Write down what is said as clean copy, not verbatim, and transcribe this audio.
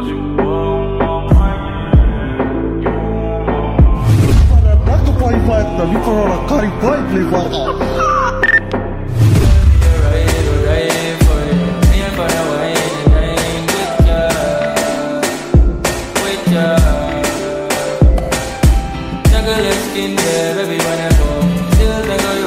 Vi får hålla Karibaj bli varm. Jungle skin, yeah, baby, when I go, still they go